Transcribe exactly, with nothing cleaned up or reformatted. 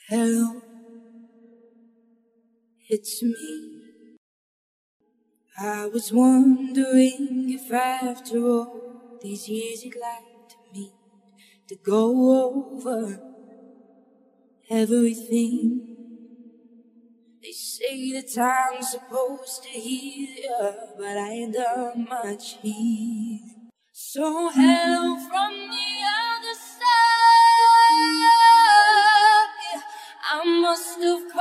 Hello, it's me. I was wondering if after all these years you'd like to meet, to go over everything. They say that time's supposed to heal you, but I ain't done much here. So hello from the other side. I must have